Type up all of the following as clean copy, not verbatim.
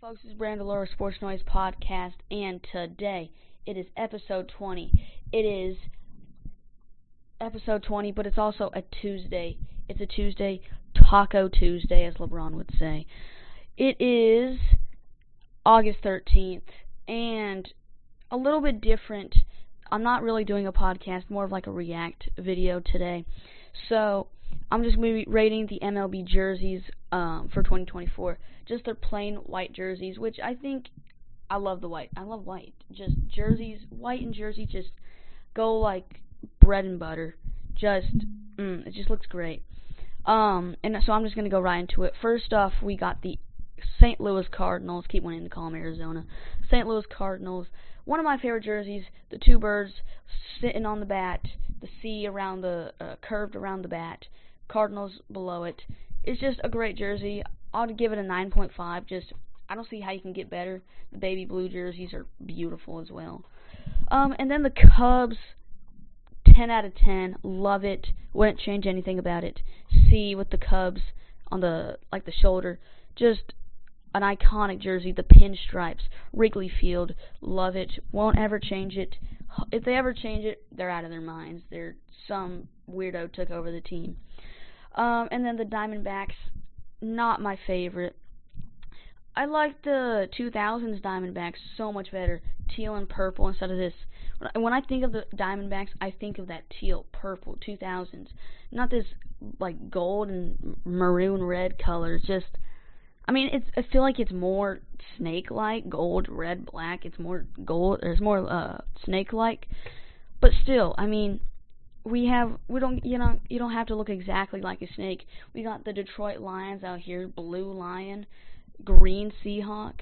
Folks, this is Brandon Laura Sports Noise Podcast, and today it is episode 20. It is episode 20, but it's also a Tuesday. It's a Tuesday, Taco Tuesday, as LeBron would say. It is August 13th, and a little bit different. I'm not really doing a podcast, more of like a react video today. So, I'm just going to be rating the MLB jerseys for 2024. Just their plain white jerseys, which I think I love the white. I love white. Just jerseys, white and jersey just go like bread and butter. It just looks great. And so I'm just going to go right into it. First off, we got the St. Louis Cardinals. Keep wanting to call them Arizona. St. Louis Cardinals. One of my favorite jerseys. The two birds sitting on the bat. The C around the curved around the bat. Cardinals below it. It's just a great jersey. I'll give it a 9.5. I don't see how you can get better. The baby blue jerseys are beautiful as well. And then the Cubs, 10 out of 10. Love it. Wouldn't change anything about it. C with the Cubs on the shoulder. Just an iconic jersey. The pinstripes, Wrigley Field. Love it. Won't ever change it. If they ever change it, they're out of their minds. Some weirdo took over the team. And then the Diamondbacks, not my favorite. I like the 2000s Diamondbacks so much better. Teal and purple instead of this. When I think of the Diamondbacks, I think of that teal, purple, 2000s. Not this, like, gold and maroon red color. I feel like it's more snake-like. Gold, red, black. It's more gold. There's more snake-like. But still, you don't have to look exactly like a snake. We got the Detroit Lions out here, blue lion, green Seahawk.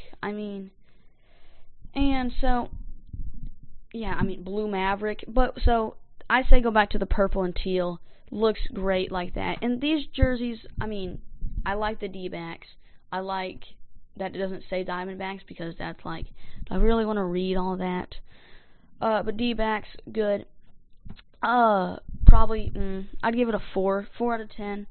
Blue Maverick. But so I say go back to the purple and teal. Looks great like that. And these jerseys, I like the D-backs. I like that it doesn't say Diamondbacks because that's like, do I really want to read all that? But D-backs, good. Probably, I'd give it a 4 out of 10.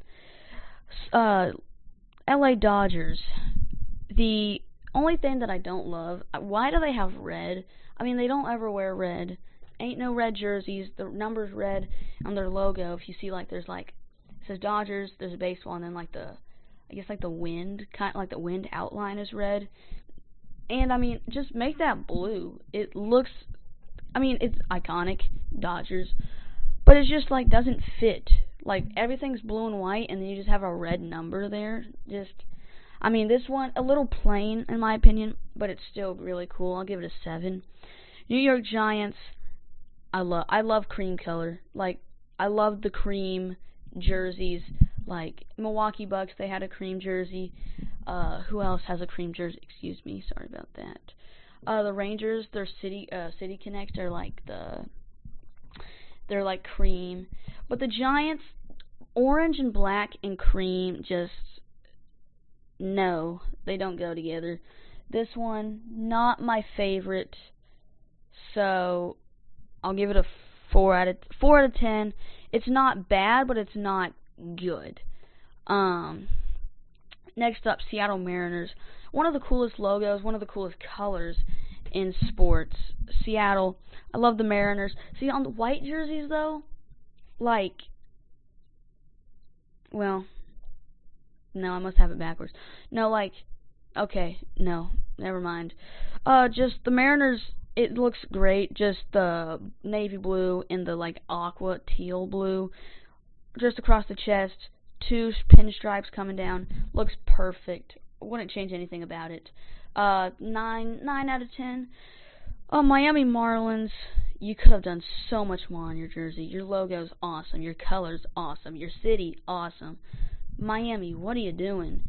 LA Dodgers. The only thing that I don't love, why do they have red? They don't ever wear red. Ain't no red jerseys. The number's red on their logo. If you see, it says Dodgers, there's a baseball, and then, the wind, kind of like the wind outline is red. And, just make that blue. It looks, it's iconic, Dodgers. But it's just, doesn't fit. Everything's blue and white, and then you just have a red number there. This one, a little plain, in my opinion, but it's still really cool. I'll give it a 7. New York Giants, I love cream color. I love the cream jerseys. Milwaukee Bucks, they had a cream jersey. Who else has a cream jersey? Excuse me, sorry about that. The Rangers, their City Connects, they're like cream. But the Giants, orange and black and cream, no, they don't go together. This one, not my favorite. So, I'll give it a 4 out of 10. It's not bad, but it's not good. Next up, Seattle Mariners. One of the coolest logos, one of the coolest colors in sports. Seattle. I love the Mariners. See, on the white jerseys, though, no, I must have it backwards. No, okay, no, never mind. Just the Mariners, it looks great. Just the navy blue and the, aqua teal blue. Just across the chest, 2 pinstripes coming down. Looks perfect. Wouldn't change anything about it. 9 out of 10. Miami Marlins, you could have done so much more on your jersey. Your logo's awesome. Your color's awesome. Your city, awesome. Miami, what are you doing?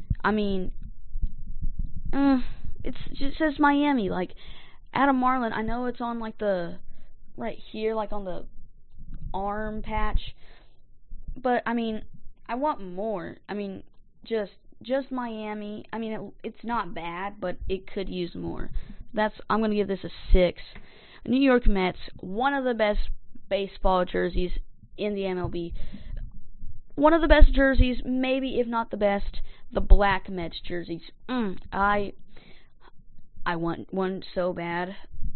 It just says Miami. Adam Marlin, I know it's on, right here, on the arm patch. But, I want more. Just Miami. It's not bad, but it could use more. I'm going to give this a 6. New York Mets, one of the best baseball jerseys in the MLB. One of the best jerseys, maybe if not the best, the black Mets jerseys. I want one so bad.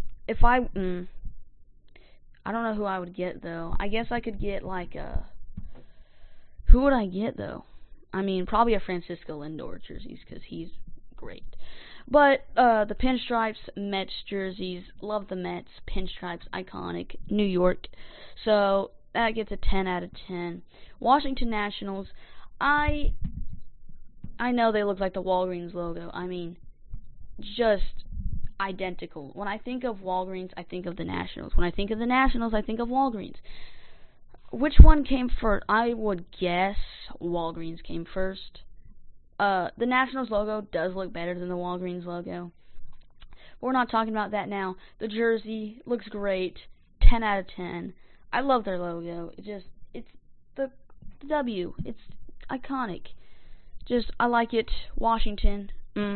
I don't know who I would get though. I guess I could get like a. Who would I get though? I mean, probably a Francisco Lindor jerseys because he's great. But the pinstripes Mets jerseys, love the Mets pinstripes, iconic, New York. So that gets a 10 out of 10. Washington Nationals, I know they look like the Walgreens logo. I mean, just identical. When I think of Walgreens, I think of the Nationals. When I think of the Nationals, I think of Walgreens. Which one came first? I would guess Walgreens came first. The Nationals logo does look better than the Walgreens logo. But we're not talking about that now. The jersey looks great. 10 out of 10. I love their logo. It's the W. It's iconic. I like it. Washington.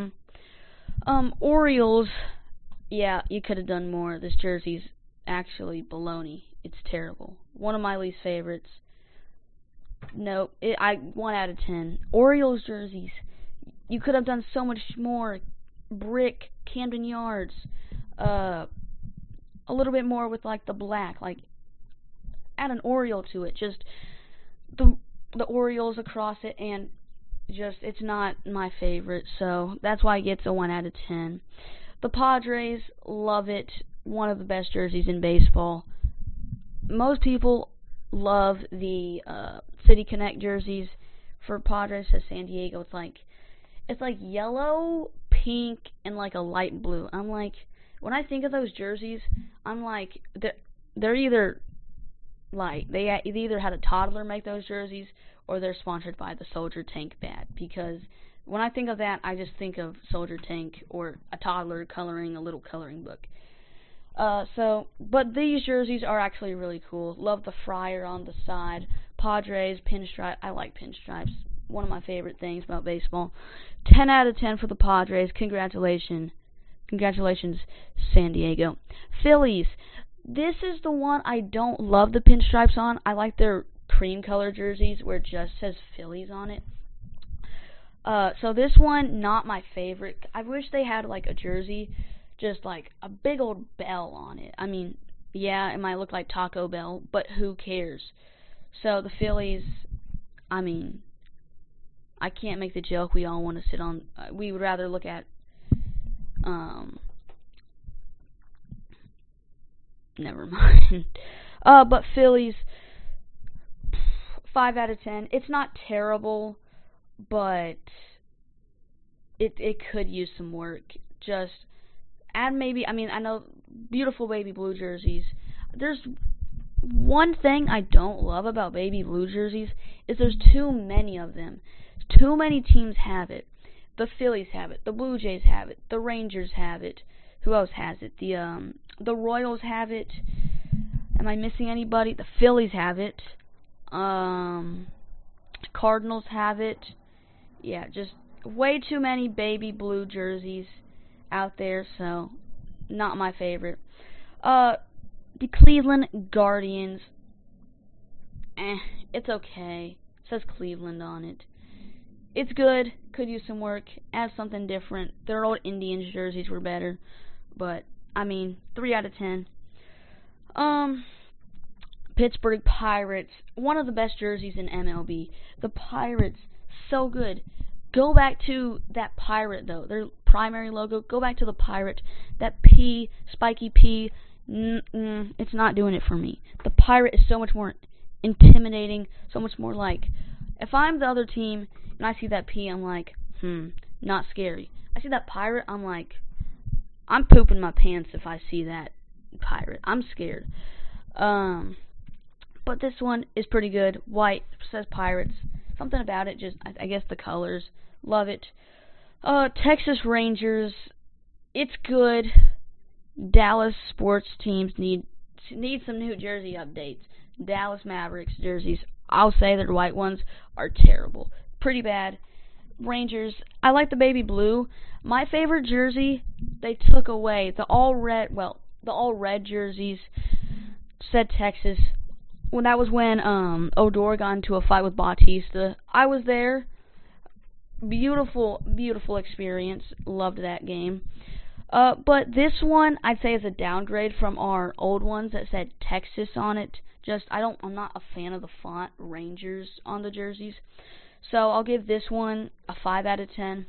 Orioles. Yeah, you could have done more. This jersey's actually baloney. It's terrible. One of my least favorites. Nope. 1 out of 10. Orioles jerseys. You could have done so much more. Brick, Camden Yards. A little bit more with like the black. Like add an Oriole to it. Just the Orioles across it, and it's not my favorite. So that's why it gets a 1 out of 10. The Padres, love it. One of the best jerseys in baseball. Most people love the City Connect jerseys. For Padres to San Diego, it's like yellow, pink, and like a light blue. I'm like, when I think of those jerseys, I'm like, they're either like they either had a toddler make those jerseys or they're sponsored by the Soldier Tank bat, because when I think of that, I just think of Soldier Tank or a toddler coloring a little coloring book. But these jerseys are actually really cool. Love the friar on the side. Padres, pinstripe. I like pinstripes. One of my favorite things about baseball. 10 out of 10 for the Padres. Congratulations, San Diego. Phillies. This is the one I don't love the pinstripes on. I like their cream color jerseys where it just says Phillies on it. So this one, not my favorite. I wish they had like a jersey, just like a big old bell on it. I mean, yeah, it might look like Taco Bell, but who cares? So the Phillies, I mean, I can't make the joke we all want to sit on. We would rather look at, never mind. But Phillies, 5 out of 10. It's not terrible, but it could use some work. Just add maybe, I mean, I know beautiful baby blue jerseys. There's one thing I don't love about baby blue jerseys is there's too many of them. Too many teams have it. The Phillies have it. The Blue Jays have it. The Rangers have it. Who else has it? The Royals have it. Am I missing anybody? The Phillies have it. Cardinals have it. Yeah, just way too many baby blue jerseys out there, so not my favorite. The Cleveland Guardians, it's okay. It says Cleveland on it. It's good. Could use some work. Add something different. Their old Indians jerseys were better, but I mean, 3 out of 10. Pittsburgh Pirates, one of the best jerseys in MLB. The Pirates, so good. Go back to that pirate, though. Their primary logo, go back to the pirate. That P, spiky P, it's not doing it for me. The pirate is so much more intimidating, so much more like, if I'm the other team and I see that P, I'm like, not scary. I see that pirate, I'm like, I'm pooping my pants if I see that pirate. I'm scared. But this one is pretty good. White, says Pirates. Something about it, just, I guess the colors. Love it. Texas Rangers, it's good. Dallas sports teams need some New Jersey updates. Dallas Mavericks jerseys, I'll say their white ones are terrible. Pretty bad. Rangers, I like the baby blue. My favorite jersey, they took away. The all red jerseys said Texas. When that was when Odor got into a fight with Bautista. I was there. Beautiful, beautiful experience. Loved that game. But this one I'd say is a downgrade from our old ones that said Texas on it. I'm not a fan of the font Rangers on the jerseys. So I'll give this one a 5 out of 10.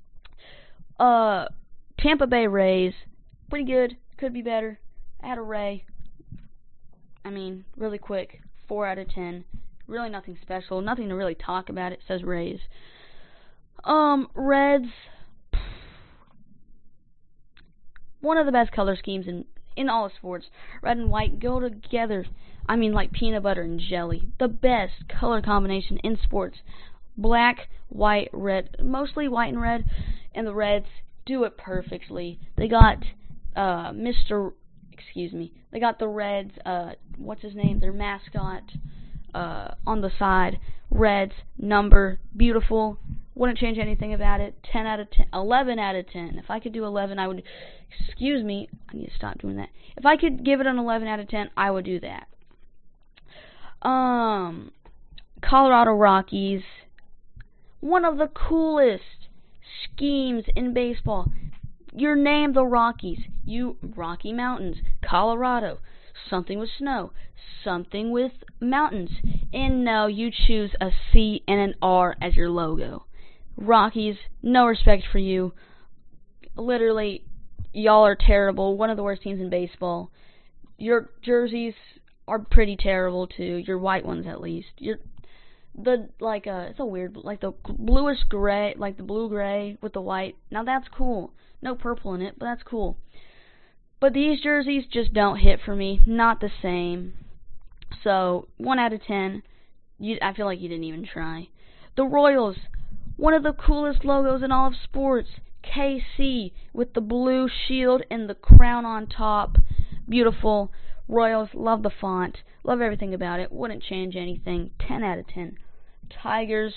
Tampa Bay Rays, pretty good. Could be better. Add a Ray. Really quick, 4 out of 10. Really nothing special. Nothing to really talk about. It says Rays. Reds. One of the best color schemes in all of sports. Red and white go together. Like peanut butter and jelly. The best color combination in sports. Black, white, red. Mostly white and red. And the Reds do it perfectly. They got they got the Reds, what's his name? Their mascot on the side. Reds, number, beautiful. Wouldn't change anything about it. 10 out of 10, 11 out of 10. If I could do 11, I would, I need to stop doing that. If I could give it an 11 out of 10, I would do that. Colorado Rockies. One of the coolest schemes in baseball. Your name, the Rockies. Rocky Mountains, Colorado. Something with snow. Something with mountains. And no, you choose a C and an R as your logo. Rockies, no respect for you. Literally, y'all are terrible. One of the worst teams in baseball. Your jerseys are pretty terrible too. Your white ones, at least. It's a weird, like the bluish gray, like the blue gray with the white. Now that's cool. No purple in it, but that's cool. But these jerseys just don't hit for me. Not the same. So 1 out of 10. I feel like you didn't even try. The Royals. One of the coolest logos in all of sports. KC with the blue shield and the crown on top. Beautiful. Royals, love the font. Love everything about it. Wouldn't change anything. 10 out of 10. Tigers.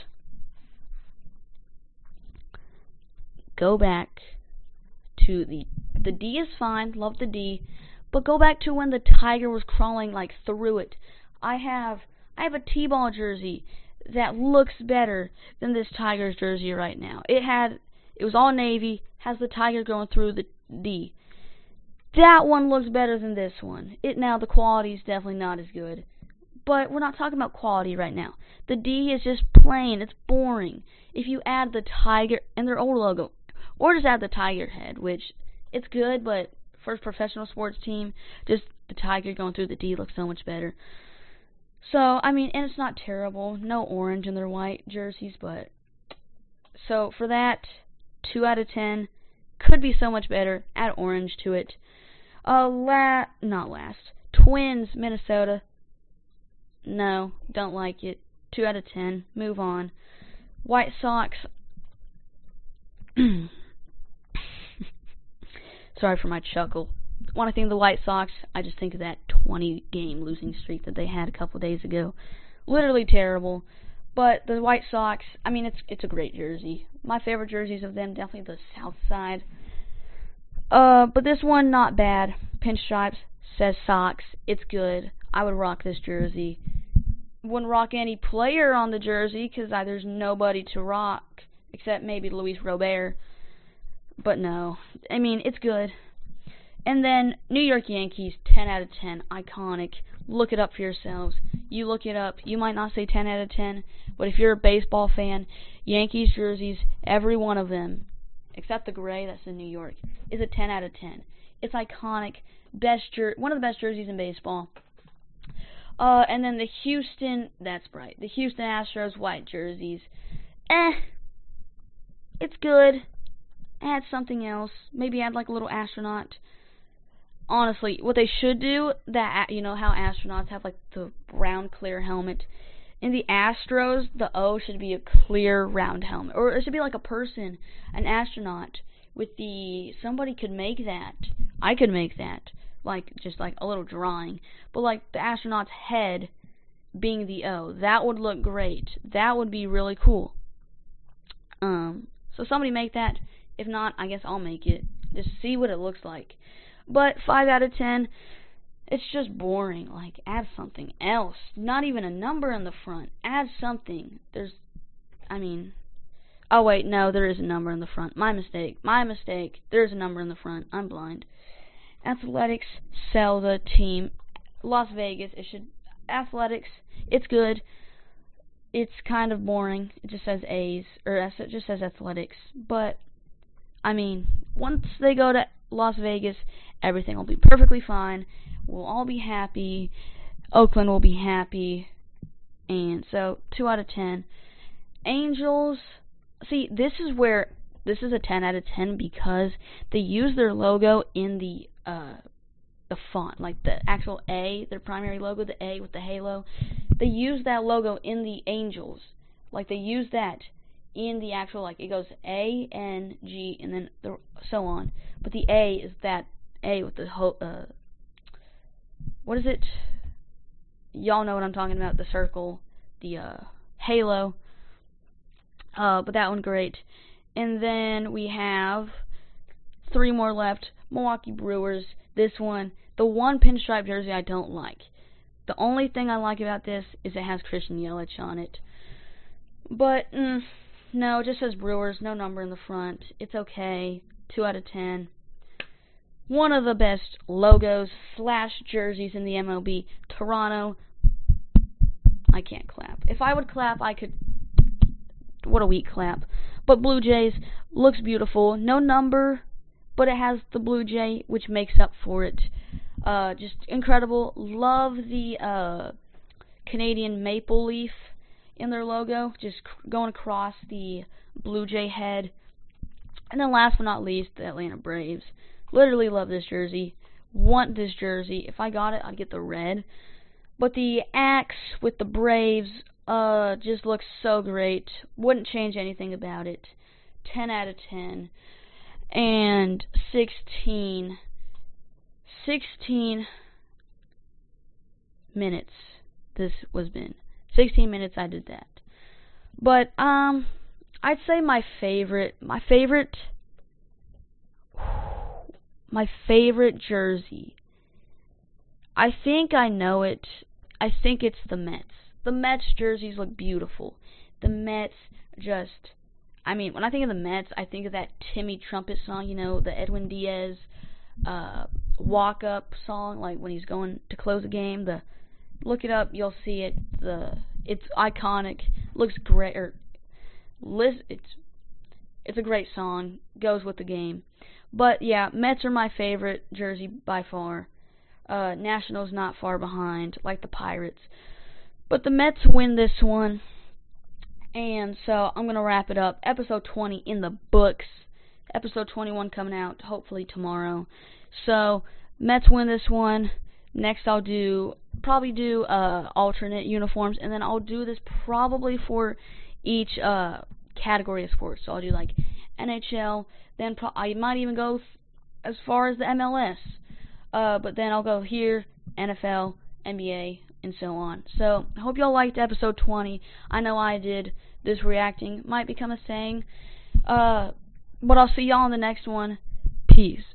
Go back to the D is fine. Love the D. But go back to when the tiger was crawling through it. I have a T-ball jersey that looks better than this Tigers jersey right now. It was all navy, has the tiger going through the D. That one looks better than this one. Now the quality is definitely not as good. But we're not talking about quality right now. The D is just plain. It's boring. If you add the tiger and their old logo, or just add the tiger head, which it's good, but for a professional sports team, just the tiger going through the D looks so much better. So, and it's not terrible. No orange in their white jerseys, but... So, for that, 2 out of 10. Could be so much better. Add orange to it. Not last. Twins, Minnesota. No, don't like it. 2 out of 10. Move on. White Sox. Sorry for my chuckle. When I think of the White Sox, I just think of that 20-game losing streak that they had a couple days ago. Literally terrible. But the White Sox, it's a great jersey. My favorite jerseys of them, definitely the South Side. But this one, not bad. Pinstripes, says Sox. It's good. I would rock this jersey. Wouldn't rock any player on the jersey, because there's nobody to rock, except maybe Luis Robert. But no. It's good. And then, New York Yankees, 10 out of 10. Iconic. Look it up for yourselves. You look it up. You might not say 10 out of 10, but if you're a baseball fan, Yankees jerseys, every one of them, except the gray, that's in New York, is a 10 out of 10. It's iconic. One of the best jerseys in baseball. And then the Houston Astros white jerseys. It's good. Add something else. Maybe add a little astronaut. Honestly, what they should do, you know how astronauts have the round clear helmet. In the Astros, the O should be a clear round helmet. Or it should be like a person, an astronaut, with somebody could make that. I could make that. Just a little drawing. But the astronaut's head being the O. That would look great. That would be really cool. So somebody make that. If not, I guess I'll make it. Just see what it looks like. But 5 out of 10, it's just boring. Add something else. Not even a number in the front. Add something. Oh wait, no, there is a number in the front. My mistake. There's a number in the front. I'm blind. Athletics sell the team. Las Vegas. Athletics. It's good. It's kind of boring. It just says A's, or it just says athletics. But I mean, once they go to Las Vegas, everything will be perfectly fine. We'll all be happy. Oakland will be happy. And so 2 out of 10. Angels. See, this is a 10 out of 10 because they use their logo in the font, like the actual A, their primary logo, the A with the halo. They use that logo in the Angels, like they use that in the actual, like it goes A, N, G, and then so on. But the A is that A with the what is it? Y'all know what I'm talking about. The circle, the halo. But that one great. And then we have 3 more left. Milwaukee Brewers. This one, the one pinstripe jersey I don't like. The only thing I like about this is it has Christian Yelich on it. But, no, it just says Brewers, no number in the front. It's okay. 2 out of 10. One of the best logos / jerseys in the MLB. Toronto. I can't clap. If I would clap, I could. What a weak clap. But Blue Jays looks beautiful. No number, but it has the Blue Jay, which makes up for it. Just incredible. Love the Canadian maple leaf in their logo, just going across the Blue Jay head. And then last but not least, the Atlanta Braves. Literally love this jersey. Want this jersey. If I got it, I'd get the red. But the axe with the Braves just looks so great. Wouldn't change anything about it. 10 out of 10. And 16 minutes this was been. 16 minutes I did that. But I'd say my favorite jersey. I think I know it. I think it's the Mets. The Mets jerseys look beautiful. The Mets just, I mean, when I think of the Mets, I think of that Timmy Trumpet song, you know, the Edwin Diaz walk-up song, like when he's going to close a game. Look it up, you'll see it. It's iconic. Looks great. It's a great song. Goes with the game. But yeah, Mets are my favorite jersey by far. Nationals not far behind, like the Pirates. But the Mets win this one. And so I'm going to wrap it up. Episode 20 in the books. Episode 21 coming out hopefully tomorrow. So Mets win this one. Next I'll probably do alternate uniforms. And then I'll do this probably for each category of sports. So I'll do like NHL. Then I might even go as far as the MLS. But then I'll go here, NFL, NBA, and so on. So I hope y'all liked episode 20. I know I did. This reacting might become a saying. But I'll see y'all in the next one. Peace.